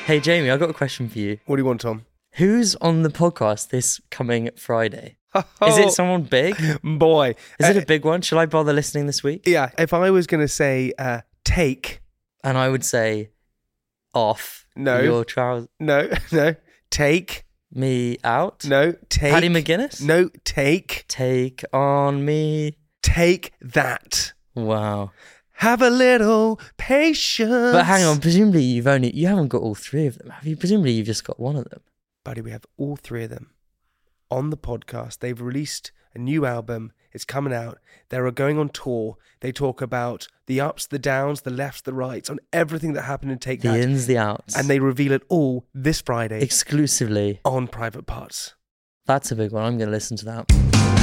Hey, Jamie, I've got a question for you. What do you want, Tom? Who's on the podcast this coming Friday? Is it someone big? Boy. Is it a big one? Shall I bother listening this week? Yeah, if I was going to say take... And I would say off No. your trousers. No. Take... Me out? No, take... Paddy McGuinness? No, take... Take on me. Take that. Wow. Have a little patience. But hang on, presumably you haven't got all three of them, have you? Presumably you've just got one of them. Buddy, we have all three of them on the podcast. They've released a new album. It's coming out. They're going on tour. They talk about the ups, the downs, the lefts, the rights, on everything that happened in Take That. The ins, the outs. And they reveal it all this Friday. Exclusively. On Private Parts. That's a big one. I'm going to listen to that.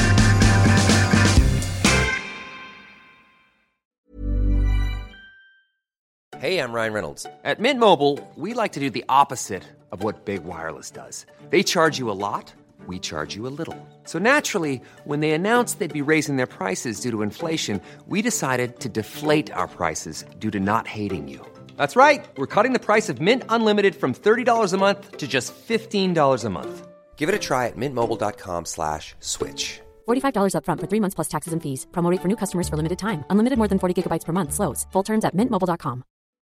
Hey, I'm Ryan Reynolds. At Mint Mobile, we like to do the opposite of what Big Wireless does. They charge you a lot, we charge you a little. So naturally, when they announced they'd be raising their prices due to inflation, we decided to deflate our prices due to not hating you. That's right. We're cutting the price of Mint Unlimited from $30 a month to just $15 a month. Give it a try at mintmobile.com/switch. $45 up front for 3 months plus taxes and fees. Promo rate for new customers for limited time. Unlimited more than 40 gigabytes per month. Slows full terms at mintmobile.com.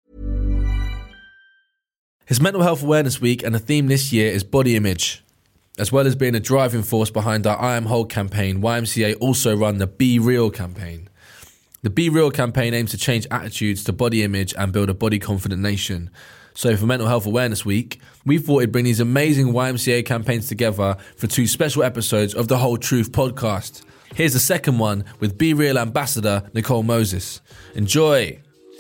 It's Mental Health Awareness Week, and the theme this year is body image. As well as being a driving force behind our I Am Whole campaign, YMCA also run the Be Real campaign. The Be Real campaign aims to change attitudes to body image and build a body-confident nation. So for Mental Health Awareness Week, we thought we'd bring these amazing YMCA campaigns together for 2 special episodes of the Whole Truth podcast. Here's the second one with Be Real ambassador Nicole Moses. Enjoy!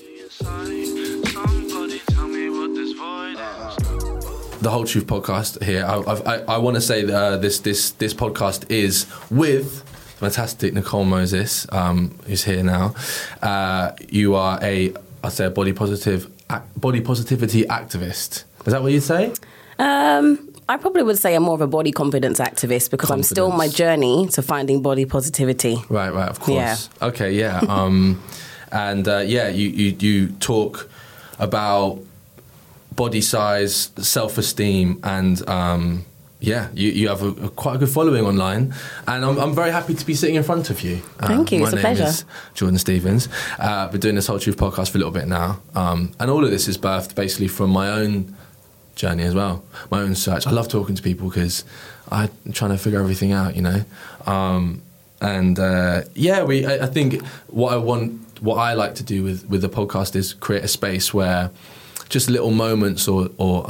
The Whole Truth podcast here. I want to say that this podcast is with fantastic Nicole Moses, who's here now. You are a body positivity activist. Is that what you'd say? I probably would say I'm more of a body confidence activist because I'm still on my journey to finding body positivity. Right, of course. Yeah. Okay, yeah. You talk about body size, self-esteem, and you have quite a good following online, and I'm very happy to be sitting in front of you. Thank you, it's a pleasure. My name is Jordan Stevens. Been doing this Whole Truth podcast for a little bit now, and all of this is birthed basically from my own journey as well, my own search. I love talking to people because I'm trying to figure everything out, you know. I think what I like to do with the podcast is create a space where just little moments or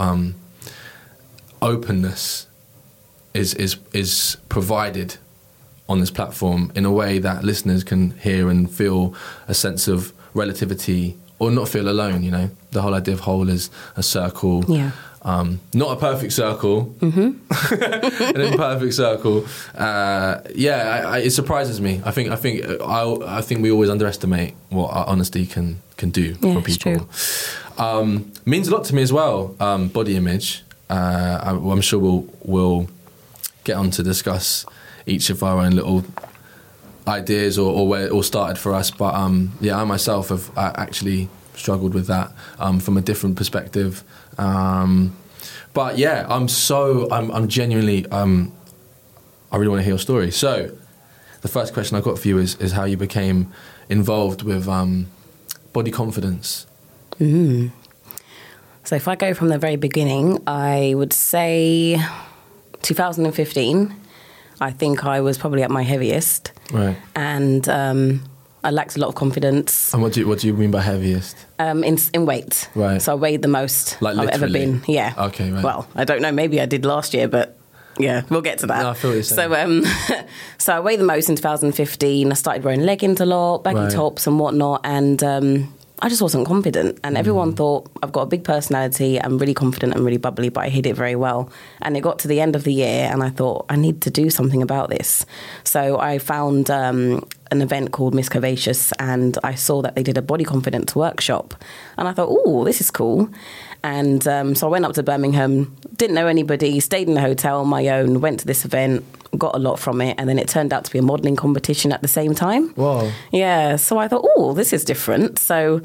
openness is provided on this platform in a way that listeners can hear and feel a sense of relativity or not feel alone, you know. The whole idea of whole is a circle. Yeah. Not a perfect circle. Mm-hmm. An imperfect circle. It surprises me. I think we always underestimate what our honesty can do for people. It's true. Means a lot to me as well. Body image. I'm sure we'll get on to discuss each of our own little ideas or where it all started for us. But I myself have actually struggled with that from a different perspective. But yeah, I'm genuinely, I really want to hear your story. So the first question I've got for you is how you became involved with body confidence. Mm. So if I go from the very beginning, I would say 2015, I think I was probably at my heaviest. Right. And I lacked a lot of confidence. And what do you mean by heaviest? In weight. Right. So I weighed the most like I've ever been. Yeah. Okay, right. Well, I don't know. Maybe I did last year, but yeah, we'll get to that. No, I feel what you're saying. So I weighed the most in 2015. I started wearing leggings a lot, baggy tops and whatnot, and I just wasn't confident. And everyone thought I've got a big personality, I'm really confident and really bubbly, but I hid it very well. And it got to the end of the year and I thought, I need to do something about this. So I found an event called Miss Curvaceous, and I saw that they did a body confidence workshop. And I thought, oh, this is cool. And so I went up to Birmingham, didn't know anybody, stayed in a hotel on my own, went to this event, got a lot from it, and then it turned out to be a modelling competition at the same time. Wow. Yeah, so I thought, oh, this is different. So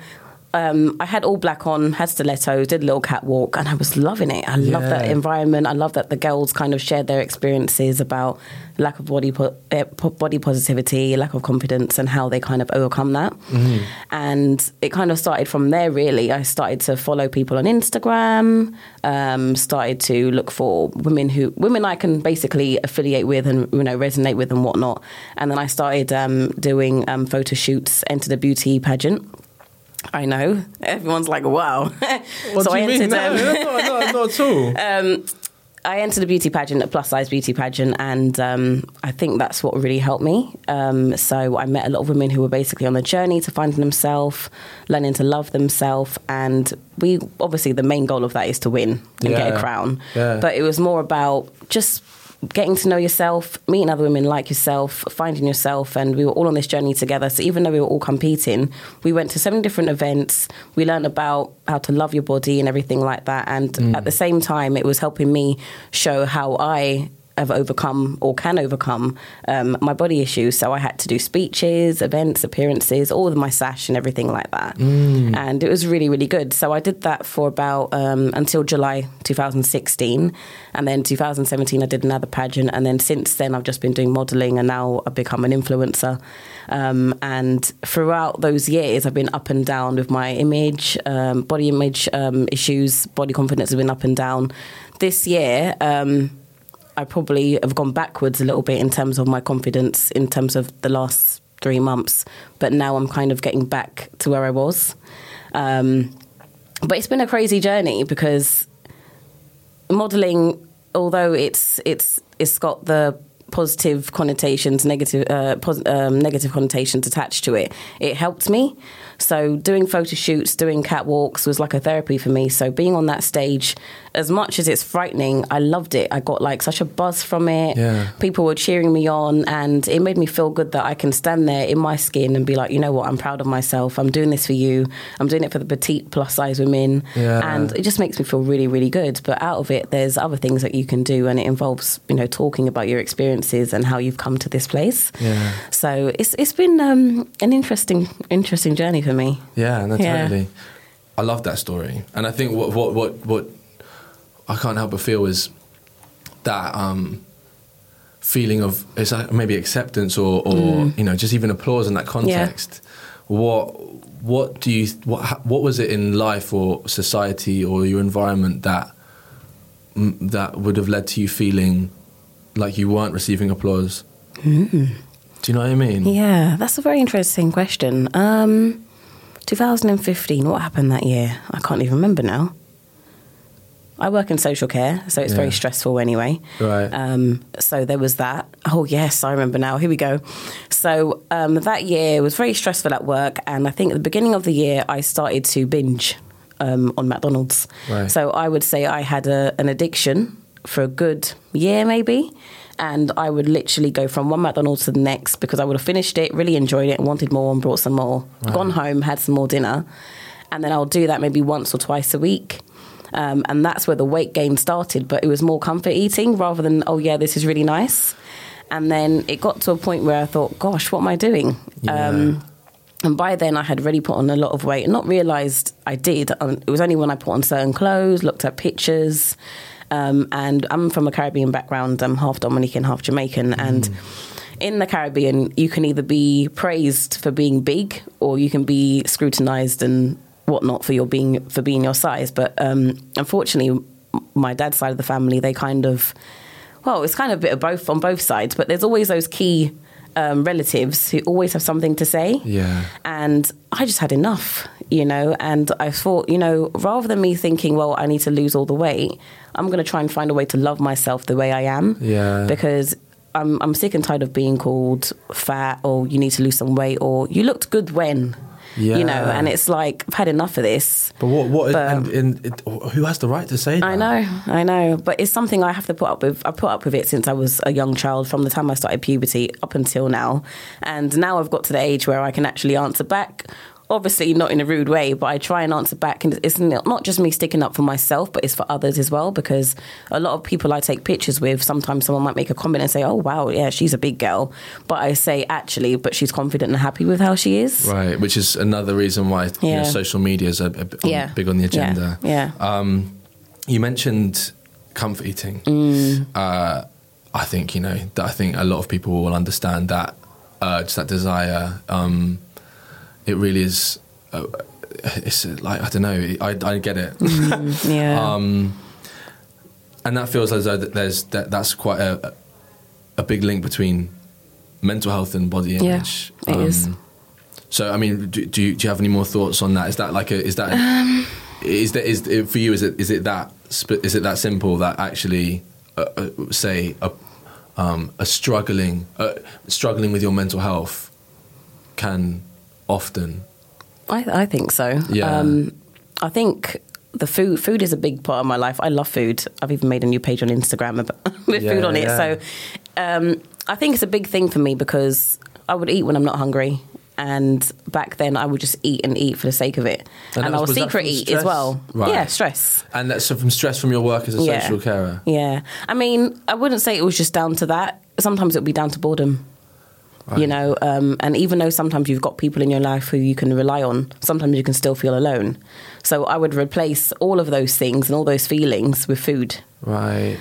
I had all black on, had stilettos, did a little catwalk, and I was loving it. I love that environment. I love that the girls kind of shared their experiences about lack of body positivity, lack of confidence, and how they kind of overcome that. Mm-hmm. And it kind of started from there, really. I started to follow people on Instagram, started to look for women I can basically affiliate with and resonate with and whatnot. And then I started doing photo shoots, entered a beauty pageant. I know. Everyone's like, wow. What do you mean? No, not at all. I entered a beauty pageant, a plus-size beauty pageant, and I think that's what really helped me. So I met a lot of women who were basically on the journey to finding themselves, learning to love themselves, and obviously the main goal of that is to win and get a crown. Yeah. But it was more about just getting to know yourself, meeting other women like yourself, finding yourself, and we were all on this journey together. So even though we were all competing, we went to so many different events. We learned about how to love your body and everything like that. And at the same time, it was helping me show how I have overcome or can overcome my body issues. So I had to do speeches, events, appearances, all of my sash and everything like that. And it was really, really good. So I did that for about until July 2016. And then 2017, I did another pageant. And then since then, I've just been doing modelling, and now I've become an influencer. And throughout those years, I've been up and down with my image, body image issues, body confidence has been up and down. This year, I probably have gone backwards a little bit in terms of my confidence in terms of the last 3 months. But now I'm kind of getting back to where I was. But it's been a crazy journey because modelling, although it's got the positive connotations, negative connotations attached to it, it helped me. So doing photo shoots, doing catwalks was like a therapy for me. So being on that stage, as much as it's frightening, I loved it. I got like such a buzz from it. Yeah. People were cheering me on, and it made me feel good that I can stand there in my skin and be like, you know what, I'm proud of myself. I'm doing this for you. I'm doing it for the petite plus size women. Yeah. And it just makes me feel really, really good. But out of it, there's other things that you can do, and it involves, talking about your experiences and how you've come to this place. Yeah. So it's been an interesting journey for me. Yeah, no, totally. I love that story, and I think what I can't help but feel is that feeling of it's like maybe acceptance or just even applause in that context. Yeah. What was it in life or society or your environment that would have led to you feeling like you weren't receiving applause? Do you know what I mean? Yeah, that's a very interesting question. 2015, what happened that year? I can't even remember now. I work in social care, so it's very stressful anyway. Right. So there was that. Oh, yes, I remember now. Here we go. So that year was very stressful at work, and I think at the beginning of the year, I started to binge on McDonald's. Right. So I would say I had an addiction for a good year maybe, and I would literally go from one McDonald's to the next because I would have finished it, really enjoyed it, and wanted more and brought some more. Right. Gone home, had some more dinner, and then I'll do that maybe once or twice a week. And that's where the weight gain started, but it was more comfort eating rather than, oh yeah, this is really nice. And then it got to a point where I thought, gosh, what am I doing? Yeah. And by then I had already put on a lot of weight and not realised I did. It was only when I put on certain clothes, looked at pictures, and I'm from a Caribbean background. I'm half Dominican, half Jamaican. And in the Caribbean, you can either be praised for being big or you can be scrutinised and whatnot for being your size. But unfortunately, my dad's side of the family, they kind of, well, it's kind of a bit of both on both sides, but there's always those key relatives who always have something to say. Yeah. And I just had enough, and I thought, rather than me thinking, well, I need to lose all the weight, I'm going to try and find a way to love myself the way I am. Yeah. Because I'm sick and tired of being called fat, or you need to lose some weight, or you looked good when. Yeah. And it's like, I've had enough of this. But who has the right to say that? I know. But it's something I have to put up with. I put up with it since I was a young child, from the time I started puberty up until now. And now I've got to the age where I can actually answer back. obviously not in a rude way, but I try and answer back. And it's not just me sticking up for myself, but it's for others as well, because a lot of people I take pictures with, sometimes someone might make a comment and say, oh, wow, yeah, she's a big girl. But I say, actually, but she's confident and happy with how she is. Right, which is another reason why social media is big on the agenda. Yeah. You mentioned comfort eating. I think, I think a lot of people will understand that urge, that desire. It really is, it's like, I don't know, I get it. Yeah. And that feels as though that's quite a big link between mental health and body image. Yeah, it is. So, I mean, do you have any more thoughts on that? Is that like for you, is it that simple that actually, say, a struggling with your mental health can often? I think so. Yeah. I think the food is a big part of my life. I love food. I've even made a new page on Instagram with food on it. So I think it's a big thing for me, because I would eat when I'm not hungry. And back then I would just eat for the sake of it. And I was secret eat as well. Right. Yeah, stress. And that's from stress from your work as a social carer? Yeah. I mean, I wouldn't say it was just down to that. Sometimes it would be down to boredom. Right. And even though sometimes you've got people in your life who you can rely on, sometimes you can still feel alone. So I would replace all of those things and all those feelings with food. Right.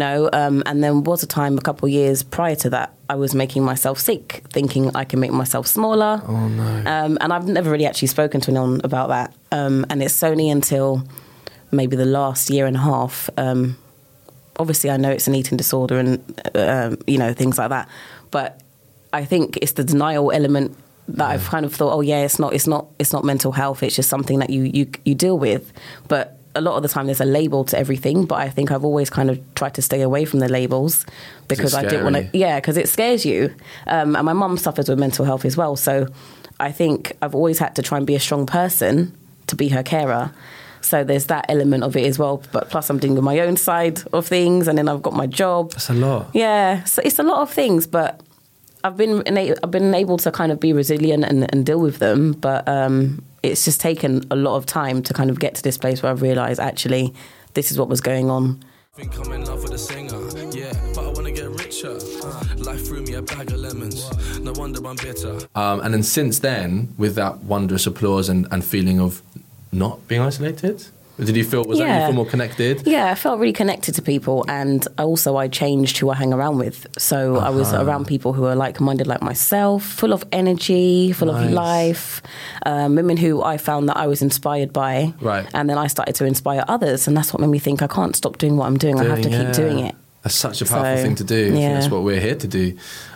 And then was a time a couple of years prior to that, I was making myself sick, thinking I can make myself smaller. Oh, no. And I've never really actually spoken to anyone about that. And it's only until maybe the last year and a half. Obviously, I know it's an eating disorder and, things like that. But I think it's the denial element that I've kind of thought, oh yeah, it's not mental health. It's just something that you deal with. But a lot of the time there's a label to everything. But I think I've always kind of tried to stay away from the labels, because I didn't want to. Yeah, because it scares you. And my mum suffers with mental health as well. So I think I've always had to try and be a strong person to be her carer. So there's that element of it as well. But plus I'm doing my own side of things, and then I've got my job. That's a lot. Yeah, so it's a lot of things, but I've been able to kind of be resilient and deal with them, but it's just taken a lot of time to kind of get to this place where I've realised, actually, this is what was going on. I think I'm in love with a singer, yeah, but I want to get richer. Life threw me a bag of lemons, no wonder I'm bitter. And then since then, with that wondrous applause and feeling of not being isolated, did you feel, was that you feel more connected? Yeah, I felt really connected to people, and I changed who I hang around with. So I was around people who are like-minded like myself, full of energy, full of life, women who I found that I was inspired by. Right. And then I started to inspire others, and that's what made me think I can't stop doing what I'm doing. I have to keep doing it. That's such a powerful thing to do. I think that's what we're here to do.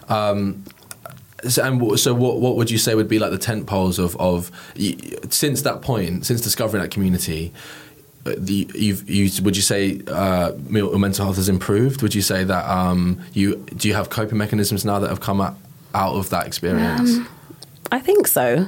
So what would you say would be like the tent poles of since that point, since discovering that community? Would you say your mental health has improved? Would you say that do you have coping mechanisms now that have come out of that experience? I think so.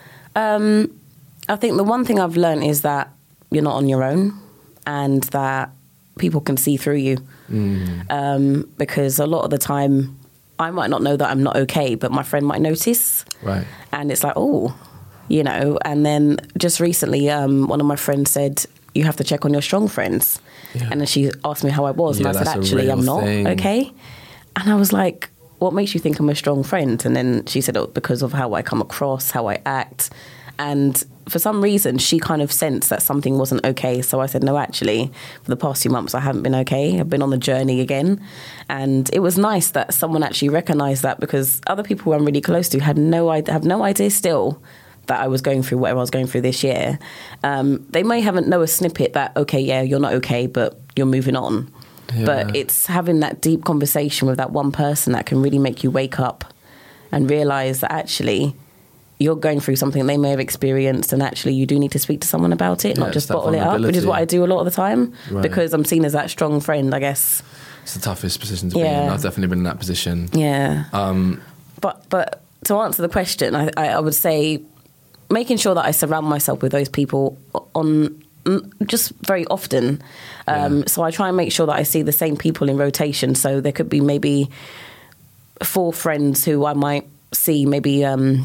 I think the one thing I've learned is that you're not on your own, and that people can see through you. Because a lot of the time I might not know that I'm not okay, but my friend might notice. Right. And it's like, and then just recently one of my friends said, you have to check on your strong friends. Yeah. And then she asked me how I was, and I said, actually, I'm not okay. And I was like, what makes you think I'm a strong friend? And then she said, because of how I come across, how I act. And for some reason, she kind of sensed that something wasn't okay. So I said, no, actually, for the past few months, I haven't been okay. I've been on the journey again. And it was nice that someone actually recognised that, because other people who I'm really close to have no idea still that I was going through whatever I was going through this year. They may haven't know a snippet that, okay, yeah, you're not okay, but you're moving on. Yeah. But it's having that deep conversation with that one person that can really make you wake up and realise that actually you're going through something they may have experienced, and actually you do need to speak to someone about it, not just bottle it up, which is what I do a lot of the time, because I'm seen as that strong friend, I guess. It's the toughest position to be in. I've definitely been in that position. Yeah. But to answer the question, I would say making sure that I surround myself with those people on just very often. So I try and make sure that I see the same people in rotation. So there could be maybe 4 friends who I might see maybe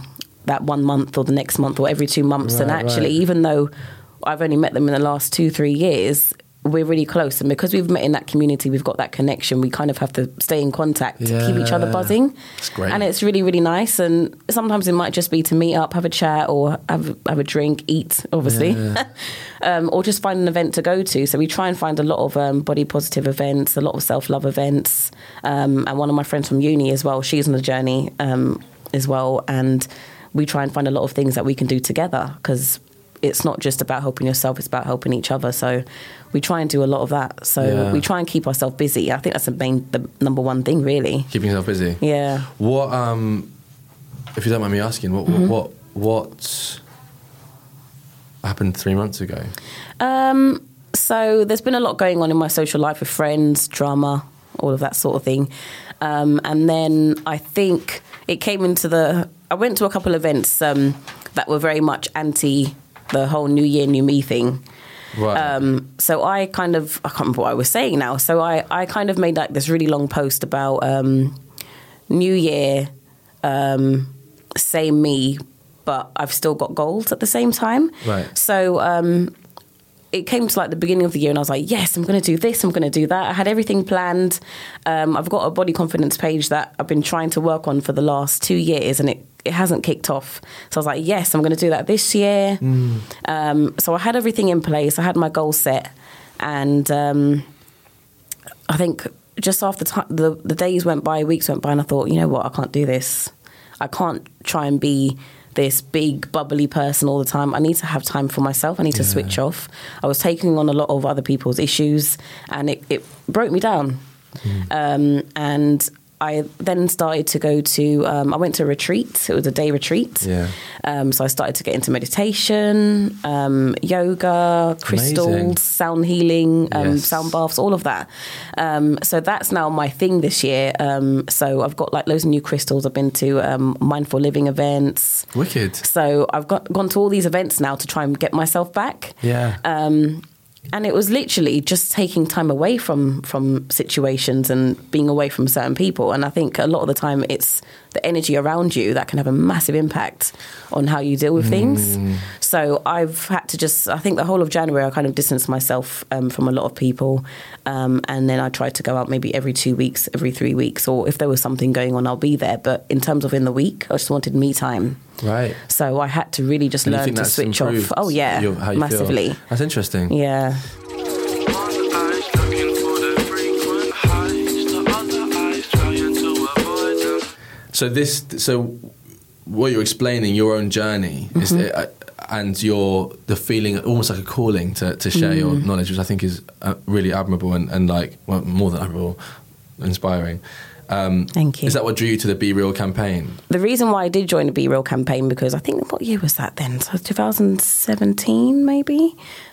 that 1 month or the next month or every 2 months. And actually, even though I've only met them in the last 2-3 years, we're really close. And because we've met in that community, we've got that connection, we kind of have to stay in contact to keep each other buzzing. It's great. And it's really, really nice. And sometimes it might just be to meet up, have a chat, or have a drink, eat, obviously. Or just find an event to go to. So we try and find a lot of body positive events, a lot of self-love events. And one of my friends from uni as well, she's on the journey as well. And we try and find a lot of things that we can do together, because it's not just about helping yourself, it's about helping each other. So we try and do a lot of that. So we try and keep ourselves busy. I think that's the number one thing, really. Keeping yourself busy. Yeah. What, if you don't mind me asking, what happened 3 months ago? So there's been a lot going on in my social life with friends, drama, all of that sort of thing. And then I think it came into I went to a couple of events that were very much anti the whole New Year, New Me thing. Right. So I can't remember what I was saying now. So I kind of made like this really long post about New Year, same me, but I've still got goals at the same time. Right. So it came to like the beginning of the year and I was like, yes, I'm going to do this, I'm going to do that. I had everything planned. I've got a body confidence page that I've been trying to work on for the last 2 years, and it hasn't kicked off. So I was like, yes, I'm going to do that this year. So I had everything in place. I had my goal set. And I think just after the days went by, weeks went by, and I thought, you know what, I can't do this. I can't try and be this big, bubbly person all the time. I need to have time for myself. I need to switch off. I was taking on a lot of other people's issues, and it broke me down. And I then started to go to, I went to a retreat. It was a day retreat. Yeah. So I started to get into meditation, yoga, crystals, Amazing. sound healing, Yes. sound baths, all of that. So that's now my thing this year. So I've got like loads of new crystals. I've been to mindful living events. Wicked. So I've gone to all these events now to try and get myself back. Yeah. And it was literally just taking time away from situations and being away from certain people. And I think a lot of the time it's the energy around you that can have a massive impact on how you deal with things. So I've had to I think the whole of January I kind of distanced myself from a lot of people. And then I tried to go out maybe every 2 weeks, every 3 weeks, or if there was something going on, I'll be there. But in terms of in the week, I just wanted me time. Right. So I had to really just learn to switch off. Oh, yeah, how you massively. Feel. That's interesting. Yeah. So what you're explaining, your own journey, is and the feeling, almost like a calling to share your knowledge, which I think is really admirable and like, well, more than admirable, inspiring. Thank you. Is that what drew you to the Be Real campaign? The reason why I did join the Be Real campaign, because I think, what year was that then? So 2017, maybe?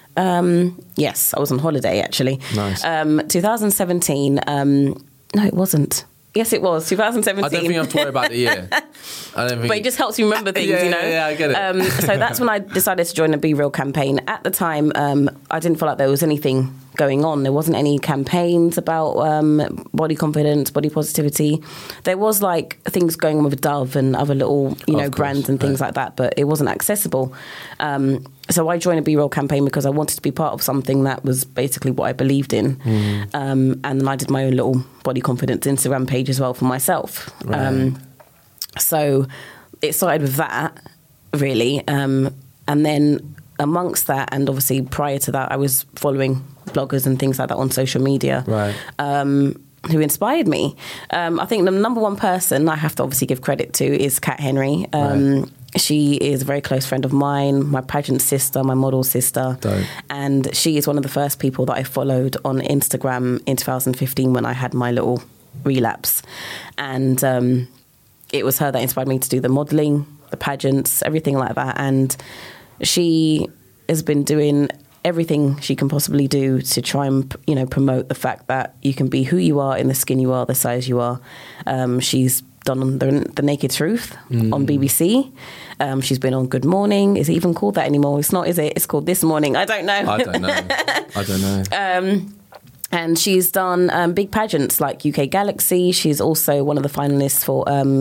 Yes, I was on holiday, actually. Nice. 2017, no, it wasn't. Yes, it was, 2017. I don't think you have to worry about the year. But it just helps you remember things, you know? Yeah, I get it. So that's when I decided to join the Be Real campaign. At the time, I didn't feel like there was anything going on. There wasn't any campaigns about body confidence, body positivity. There was like things going on with Dove and other little, brands and things like that, but it wasn't accessible. So I joined a Be Real campaign because I wanted to be part of something that was basically what I believed in. And then I did my own little body confidence Instagram page as well for myself. Right. So it started with that, really. And then amongst that, and obviously prior to that, I was following bloggers and things like that on social media. Right. Who inspired me. I think the number one person I have to obviously give credit to is Kat Henry. Right. She is a very close friend of mine, my pageant sister, my model sister. Dope. And she is one of the first people that I followed on Instagram in 2015 when I had my little relapse. And it was her that inspired me to do the modelling, the pageants, everything like that. And she has been doing everything she can possibly do to try and, promote the fact that you can be who you are in the skin you are, the size you are. She's done the Naked Truth on BBC. She's been on Good Morning. Is it even called that anymore? It's not, is it? It's called This Morning. I don't know. I don't know. And she's done big pageants like UK Galaxy. She's also one of the finalists for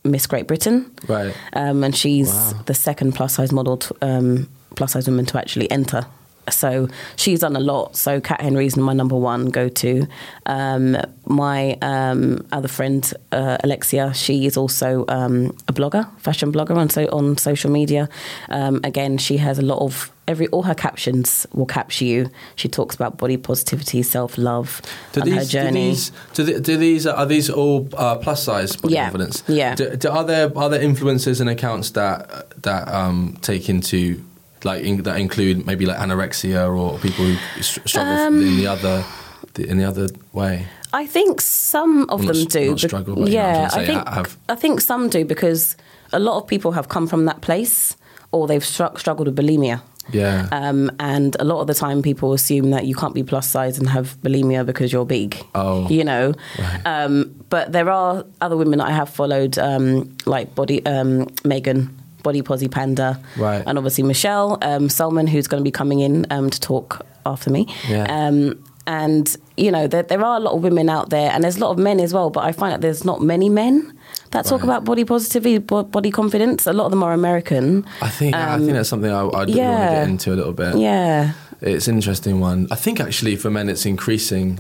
Miss Great Britain. Right. And she's the second plus size model, plus size woman to actually enter. So she's done a lot. So Kat Henry's my number one go-to. My other friend, Alexia, she is also a blogger, fashion blogger on social media. Again, she has a lot of all her captions will capture you. She talks about body positivity, self-love, and her journey. Are these all plus size body confidence? Yeah. Are there influencers and accounts that take into that include maybe like anorexia or people who struggle in the other way? I think some of them do. Not struggle, but I think some do, because a lot of people have come from that place, or they've struggled with bulimia. Yeah. And a lot of the time people assume that you can't be plus size and have bulimia because you're big. Oh. You know. Right. But there are other women that I have followed, like Megan, Body Posy Panda, right, and obviously Michelle Solman, who's going to be coming in to talk after me. Yeah. And, you know, there are a lot of women out there, and there's a lot of men as well, but I find that there's not many men that talk about body positivity, body confidence. A lot of them are American. I think that's something I'd want to get into a little bit. Yeah. It's an interesting one. I think actually for men it's increasing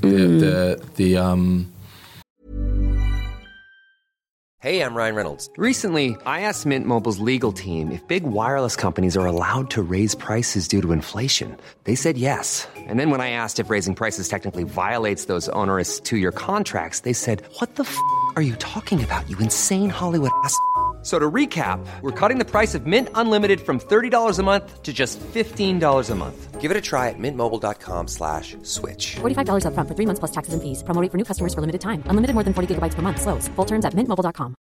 Hey, I'm Ryan Reynolds. Recently, I asked Mint Mobile's legal team if big wireless companies are allowed to raise prices due to inflation. They said yes. And then when I asked if raising prices technically violates those onerous 2-year contracts, they said, "What the f*** are you talking about, you insane Hollywood ass?" So to recap, we're cutting the price of Mint Unlimited from $30 a month to just $15 a month. Give it a try at mintmobile.com/switch. $45 up front for 3 months plus taxes and fees. Promo rate for new customers for limited time. Unlimited more than 40 gigabytes per month. Slows full terms at mintmobile.com.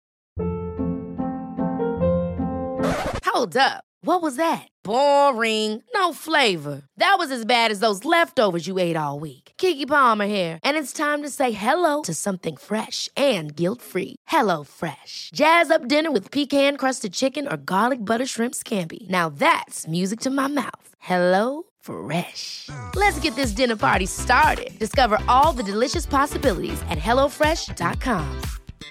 Hold up. What was that? Boring. No flavor. That was as bad as those leftovers you ate all week. Keke Palmer here. And it's time to say hello to something fresh and guilt-free. Hello Fresh. Jazz up dinner with pecan-crusted chicken or garlic butter shrimp scampi. Now that's music to my mouth. Hello Fresh. Let's get this dinner party started. Discover all the delicious possibilities at hellofresh.com.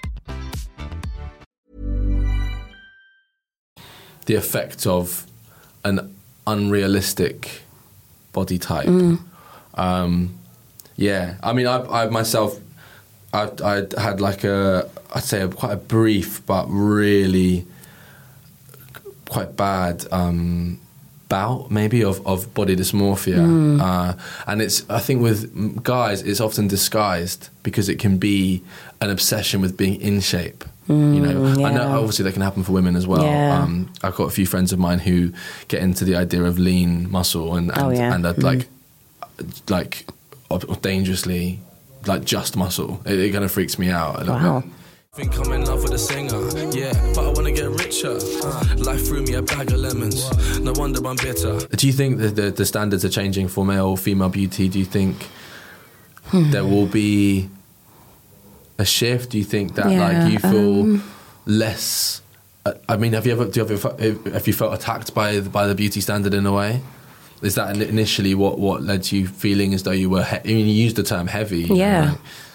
The effect of an unrealistic body type. I mean, I myself, I had like I'd say quite a brief but really quite bad bout maybe of body dysmorphia, and I think with guys it's often disguised because it can be an obsession with being in shape. You know, I know obviously that can happen for women as well. Yeah. I've got a few friends of mine who get into the idea of lean muscle and are like dangerously like just muscle. It kind of freaks me out a little bit. Think I'm in love with a singer, yeah, but I want to get richer. Life threw me a bag of lemons, no wonder I'm bitter. Do you think that the standards are changing for male or female beauty? Do you think there will be a shift? Do you think that like you feel less? I mean, have you felt attacked by the beauty standard in a way? Is that initially what led to you feeling as though you were? I mean, you used the term heavy. Yeah.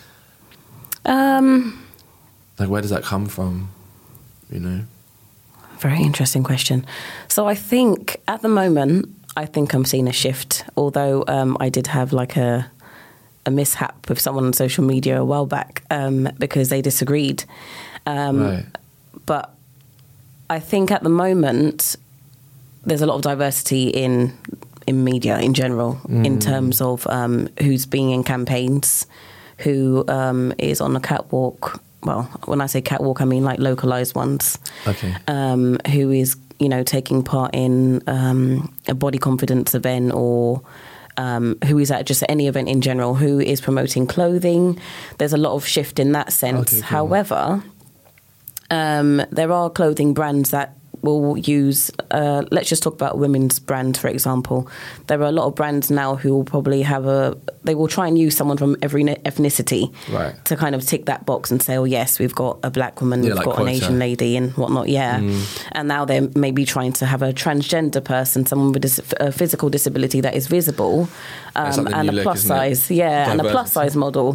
Like, where does that come from? You know. Very interesting question. So I think at the moment, I'm seeing a shift. Although I did have like a mishap with someone on social media a while back because they disagreed. Right. But I think at the moment there's a lot of diversity in media in general in terms of who's being in campaigns, who is on a catwalk. Well, when I say catwalk, I mean like localized ones. Okay. Who is, you know, taking part in a body confidence event or who is at just any event in general, who is promoting clothing. There's a lot of shift in that sense. Okay, cool. However, there are clothing brands that will use, let's just talk about women's brands, for example. There are a lot of brands now who will probably they will try and use someone from every ethnicity to kind of tick that box and say, oh yes, we've got a black woman, we've got an Asian lady and whatnot, And now they're maybe trying to have a transgender person, someone with a physical disability that is visible, and a plus size, and a plus size model.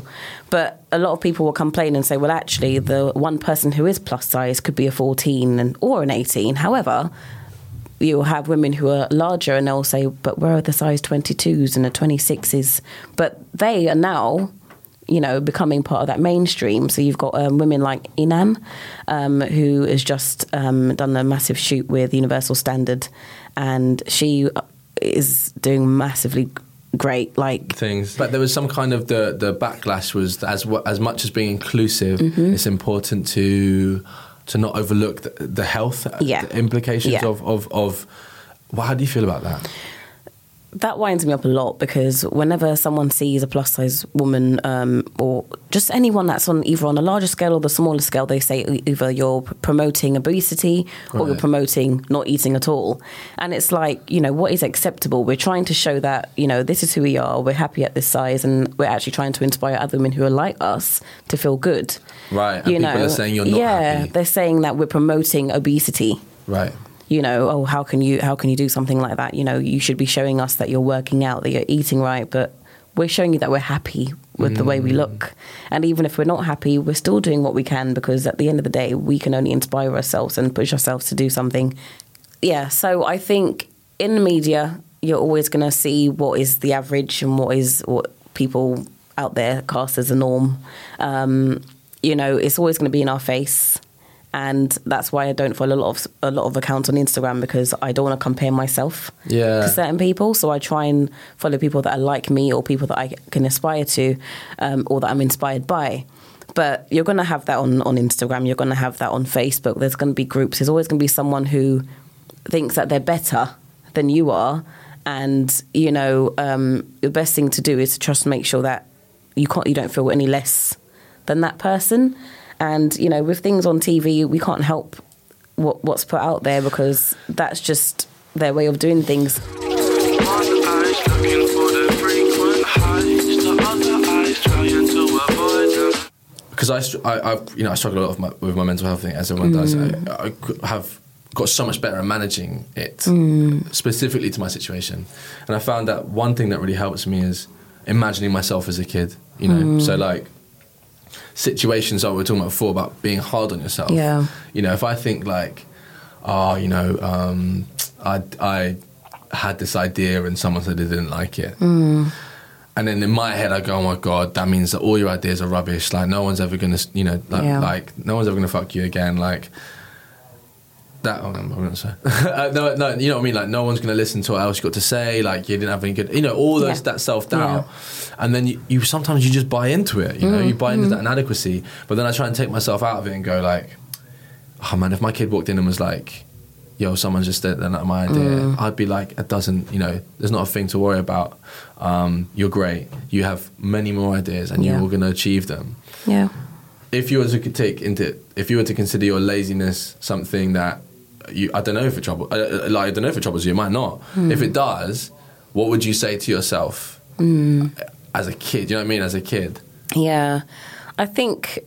But a lot of people will complain and say, well, actually, the one person who is plus size could be a 14 or an 18. However, you'll have women who are larger and they'll say, but where are the size 22s and the 26s? But they are now, you know, becoming part of that mainstream. So you've got women like Inam, who has just done a massive shoot with Universal Standard, and she is doing massively great things. But there was some kind of the backlash was that as much as being inclusive, it's important to not overlook the health implications of well, how do you feel about that? That winds me up a lot, because whenever someone sees a plus size woman or just anyone that's either on a larger scale or the smaller scale, they say either you're promoting obesity or you're promoting not eating at all. And it's like, you know, what is acceptable? We're trying to show that, you know, this is who we are, we're happy at this size, and we're actually trying to inspire other women who are like us to feel good. Right, and people are saying you're not happy. Yeah, they're saying that we're promoting obesity. Right. You know, oh, how can you do something like that? You know, you should be showing us that you're working out, that you're eating right, but we're showing you that we're happy with the way we look. And even if we're not happy, we're still doing what we can, because at the end of the day, we can only inspire ourselves and push ourselves to do something. Yeah, so I think in the media, you're always going to see what is the average and what people out there cast as a norm. You know, it's always going to be in our face. And that's why I don't follow a lot of accounts on Instagram, because I don't want to compare myself to certain people. So I try and follow people that are like me, or people that I can aspire to, or that I'm inspired by. But you're going to have that on Instagram. You're going to have that on Facebook. There's going to be groups. There's always going to be someone who thinks that they're better than you are. And, you know, the best thing to do is to just make sure that you don't feel any less than that person. And, you know, with things on TV, we can't help what's put out there, because that's just their way of doing things. Because I struggle a lot with my mental health thing, as everyone does. I have got so much better at managing it, specifically to my situation. And I found that one thing that really helps me is imagining myself as a kid, you know. So, like, situations that we were talking about before about being hard on yourself. Yeah. You know, if I think like, I had this idea and someone said they didn't like it. And then in my head I go, oh my God, that means that all your ideas are rubbish. Like, no one's ever going to, you know, like no one's ever going to fuck you again. Like, that, I'm going to say. No, you know what I mean? Like, no one's going to listen to what else you got to say. Like, you didn't have any good, you know, all those, that self-doubt. And then you sometimes you just buy into it, you know, you buy into that inadequacy. But then I try and take myself out of it and go like, oh man, if my kid walked in and was like, yo, someone's just said that my idea, I'd be like, it doesn't, you know, there's not a thing to worry about. You're great. You have many more ideas and you're going to achieve them. Yeah. If you were to consider your laziness something that I don't know if it troubles you, it might not. If it does, what would you say to yourself as a kid? You know what I mean? As a kid. Yeah. I think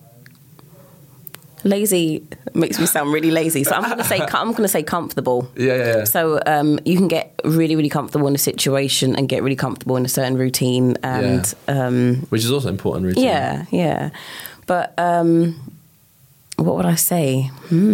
lazy makes me sound really lazy. So I'm going to say comfortable. Yeah. So you can get really, really comfortable in a situation and get really comfortable in a certain routine, and which is also important routine. Yeah. But what would I say?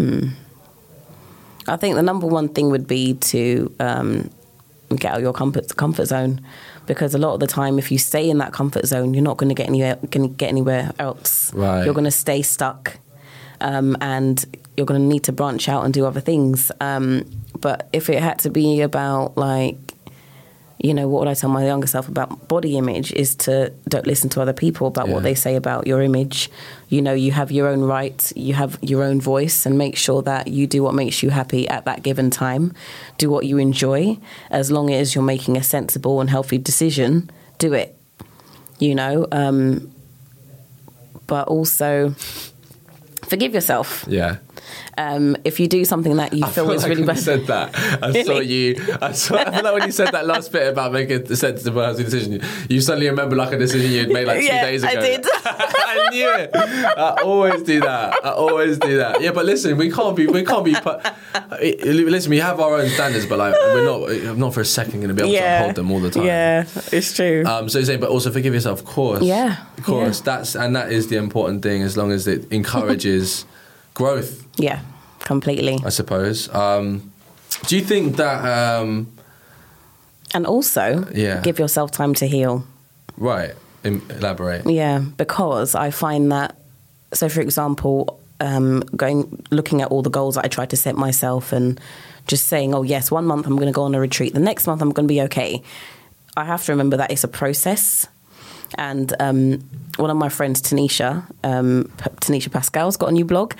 I think the number one thing would be to get out of your comfort zone, because a lot of the time, if you stay in that comfort zone, you're not going to get anywhere else. Right. You're going to stay stuck, and you're going to need to branch out and do other things. But if it had to be about, like, you know, what would I tell my younger self about body image is to don't listen to other people about what they say about your image. You know, you have your own rights, you have your own voice, and make sure that you do what makes you happy at that given time. Do what you enjoy. As long as you're making a sensible and healthy decision, do it. You know, but also forgive yourself. Yeah. If you do something that you feel is really when bad. you said that, I feel like when you said that last bit about making a sensible decision, you suddenly remember like a decision you'd made like 2 days ago. I did. I knew it. I always do that. Yeah, but listen, we can't be. Listen, we have our own standards, but like we're not for a second going to be able to uphold them all the time. Yeah, it's true. So you're saying, but also forgive yourself, of course. Yeah, of course. That is the important thing, as long as it encourages growth. Yeah, completely. I suppose. Do you think that? And also, give yourself time to heal. Right. Elaborate. Yeah, because I find that. So, for example, looking at all the goals that I tried to set myself, and just saying, "Oh yes, 1 month I'm going to go on a retreat. The next month I'm going to be okay." I have to remember that it's a process. And one of my friends, Tanisha Pascal's got a new blog.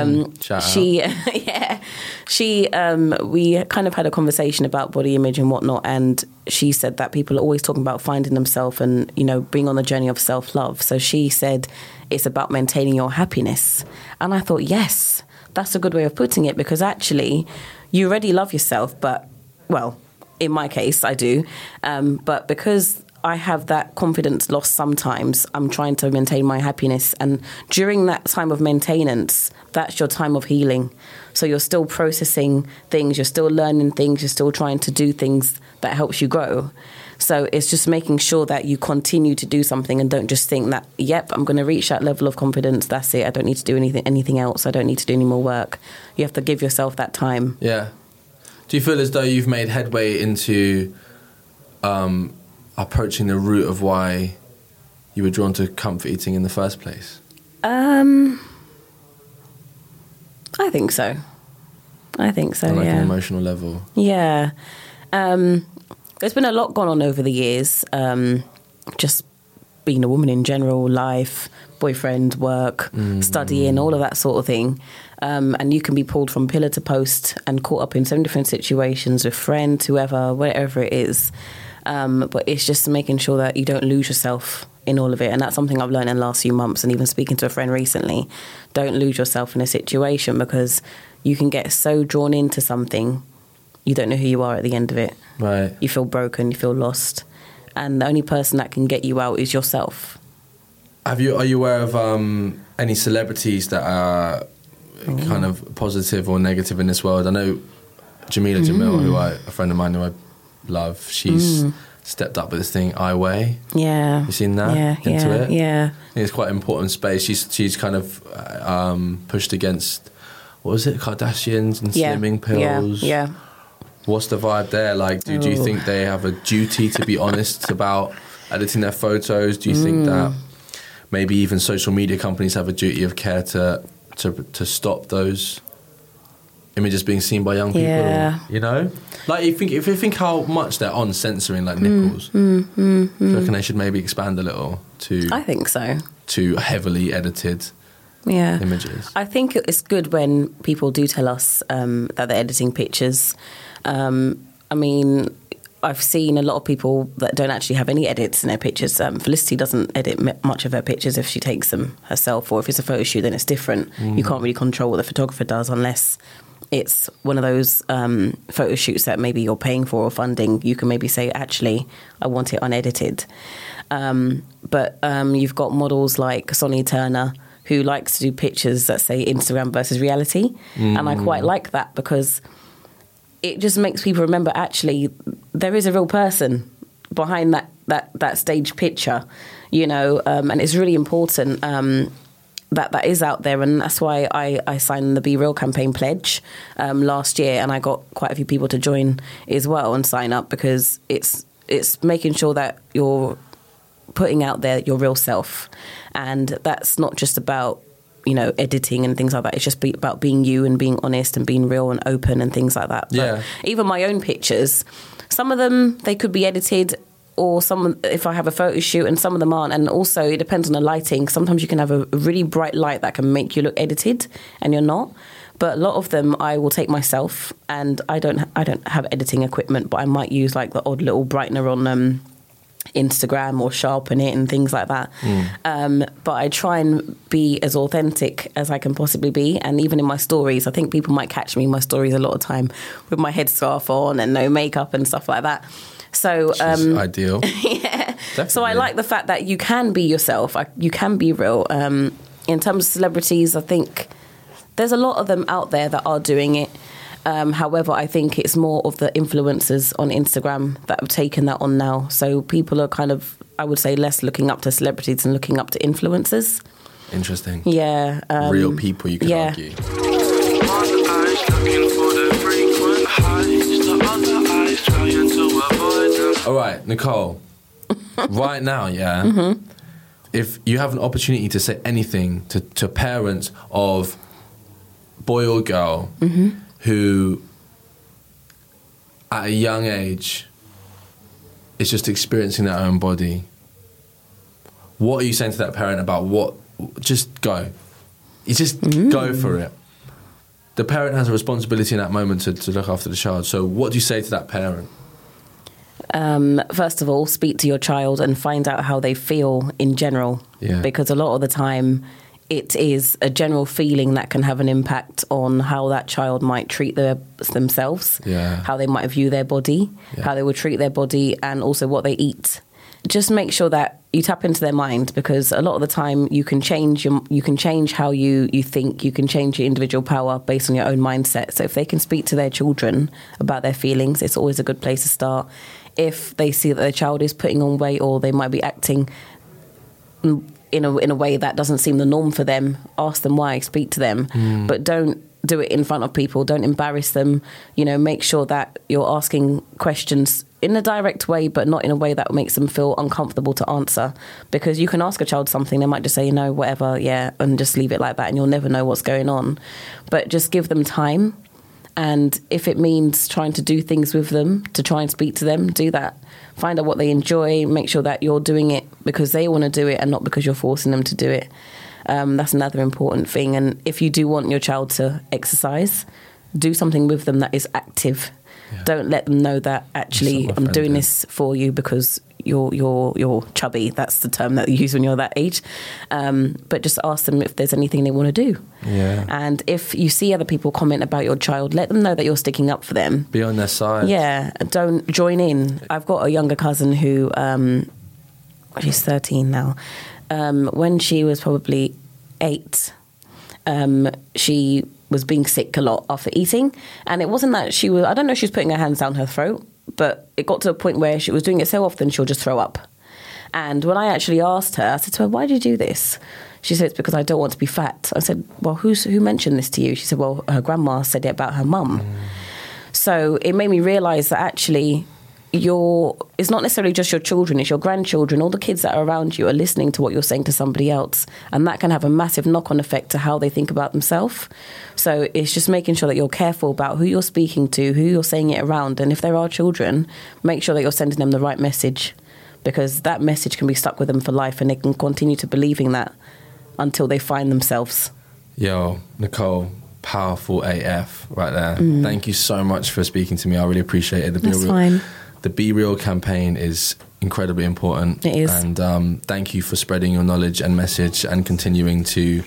We kind of had a conversation about body image and whatnot, and she said that people are always talking about finding themselves and, you know, being on the journey of self-love. So she said it's about maintaining your happiness. And I thought, yes, that's a good way of putting it, because actually you already love yourself, but, well, in my case, I do. But because I have that confidence lost sometimes, I'm trying to maintain my happiness. And during that time of maintenance, that's your time of healing. So you're still processing things, you're still learning things, you're still trying to do things that helps you grow. So it's just making sure that you continue to do something and don't just think that, yep, I'm going to reach that level of confidence, that's it, I don't need to do anything else, I don't need to do any more work. You have to give yourself that time. Yeah. Do you feel as though you've made headway into approaching the root of why you were drawn to comfort eating in the first place? I think so. On like an emotional level. Yeah. There's been a lot gone on over the years. Just being a woman in general, life, boyfriend, work, studying, all of that sort of thing. And you can be pulled from pillar to post and caught up in so many different situations with friends, whoever, whatever it is. But it's just making sure that you don't lose yourself in all of it. And that's something I've learned in the last few months, and even speaking to a friend recently. Don't lose yourself in a situation, because you can get so drawn into something, you don't know who you are at the end of it. Right. You feel broken, you feel lost. And the only person that can get you out is yourself. Are you aware of any celebrities that are kind of positive or negative in this world? I know Jamila Jamil, a friend of mine who I love, she's stepped up with this thing, I Weigh. Yeah. You seen that? It? Yeah. I think it's quite an important space. She's kind of pushed against, what was it, Kardashians and slimming pills. Yeah. What's the vibe there? Like, do you think they have a duty to be honest about editing their photos? Do you think that maybe even social media companies have a duty of care to stop those images being seen by young people? Yeah. You know? Like, if you think how much they're on censoring, like, nipples, do you reckon they should maybe expand a little to... I think so. ...to heavily edited images? I think it's good when people do tell us that they're editing pictures. I mean, I've seen a lot of people that don't actually have any edits in their pictures. Felicity doesn't edit much of her pictures if she takes them herself, or if it's a photo shoot, then it's different. You can't really control what the photographer does unless it's one of those photo shoots that maybe you're paying for or funding. You can maybe say, actually, I want it unedited. But you've got models like Sonny Turner, who likes to do pictures that say Instagram versus reality. And I quite like that, because it just makes people remember, actually, there is a real person behind that stage picture, you know, and it's really important that is out there. And that's why I signed the Be Real campaign pledge last year, and I got quite a few people to join as well and sign up, because it's making sure that you're putting out there your real self. And that's not just about, you know, editing and things like that. It's just about being you and being honest and being real and open and things like that. Yeah. But even my own pictures, some of them, they could be edited, or some, if I have a photo shoot, and some of them aren't. And also it depends on the lighting. Sometimes you can have a really bright light that can make you look edited and you're not. But a lot of them I will take myself, and I don't have editing equipment, but I might use like the odd little brightener on Instagram or sharpen it and things like that. But I try and be as authentic as I can possibly be. And even in my stories, I think people might catch me in my stories a lot of time with my headscarf on and no makeup and stuff like that. So ideal. Yeah. Definitely. So I like the fact that you can be yourself. You can be real. In terms of celebrities, I think there's a lot of them out there that are doing it. However, I think it's more of the influencers on Instagram that have taken that on now. So people are kind of, I would say, less looking up to celebrities and looking up to influencers. Interesting. Yeah. Real people, you could argue. All right, Nicole. Right now, if you have an opportunity to say anything to parents of boy or girl who at a young age is just experiencing their own body, what are you saying to that parent about what? Just go. You just go for it. The parent has a responsibility in that moment to look after the child. So what do you say to that parent? First of all, speak to your child and find out how they feel in general. Yeah. Because a lot of the time, it is a general feeling that can have an impact on how that child might treat themselves, how they might view their body, how they would treat their body, and also what they eat. Just make sure that you tap into their mind, because a lot of the time you can change how you think, you can change your individual power based on your own mindset. So if they can speak to their children about their feelings, it's always a good place to start. If they see that their child is putting on weight or they might be acting in a way that doesn't seem the norm for them, ask them why, speak to them, but don't do it in front of people. Don't embarrass them. Make sure that you're asking questions in a direct way, but not in a way that makes them feel uncomfortable to answer. Because you can ask a child something, they might just say, whatever, and just leave it like that, and you'll never know what's going on. But just give them time. And if it means trying to do things with them, to try and speak to them, do that. Find out what they enjoy. Make sure that you're doing it because they want to do it and not because you're forcing them to do it. That's another important thing. And if you do want your child to exercise, do something with them that is active. Yeah. Don't let them know that actually I'm doing this for you because you're chubby. That's the term that you use when you're that age. But just ask them if there's anything they want to do. Yeah. And if you see other people comment about your child, let them know that you're sticking up for them. Be on their side. Yeah. Don't join in. I've got a younger cousin who, she's 13 now. When she was probably 8, she was being sick a lot after eating. And it wasn't that she was, I don't know if she was putting her hands down her throat, but it got to a point where she was doing it so often she'll just throw up. And when I actually asked her, I said to her, why did you do this? She said, it's because I don't want to be fat. I said, well, who mentioned this to you? She said, well, her grandma said it about her mum. So it made me realise that actually it's not necessarily just your children, it's your grandchildren. All the kids that are around you are listening to what you're saying to somebody else, and that can have a massive knock-on effect to how they think about themselves. So it's just making sure that you're careful about who you're speaking to, who you're saying it around, and if there are children, make sure that you're sending them the right message, because that message can be stuck with them for life and they can continue to believing that until they find themselves. Yo, Nicole, powerful AF right there. Thank you so much for speaking to me. I really appreciate it. That's fine. The Be Real campaign is incredibly important. It is. And thank you for spreading your knowledge and message and continuing to,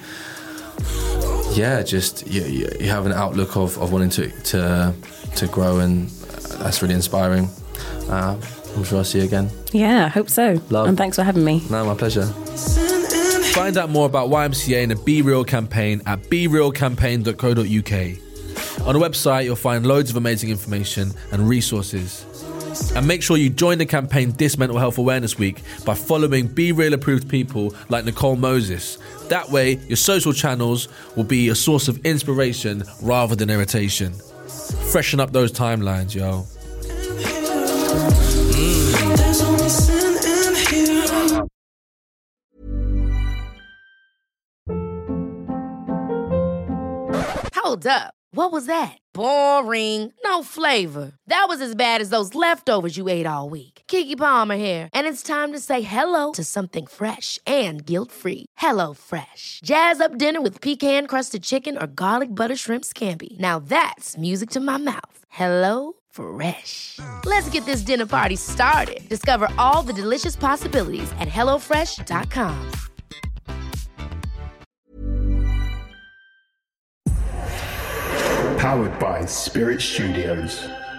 just you have an outlook of wanting to grow, and that's really inspiring. I'm sure I'll see you again. Yeah, I hope so. Love. And thanks for having me. No, my pleasure. Find out more about YMCA and the Be Real campaign at berealcampaign.co.uk. On the website, you'll find loads of amazing information and resources. And make sure you join the campaign this Mental Health Awareness Week by following Be Real approved people like Nicole Moses. That way, your social channels will be a source of inspiration rather than irritation. Freshen up those timelines, yo. Hold up. What was that? Boring. No flavor. That was as bad as those leftovers you ate all week. Keke Palmer here. And it's time to say hello to something fresh and guilt-free. Hello Fresh. Jazz up dinner with pecan-crusted chicken or garlic butter shrimp scampi. Now that's music to my mouth. Hello Fresh. Let's get this dinner party started. Discover all the delicious possibilities at HelloFresh.com. Powered by Spirit Studios.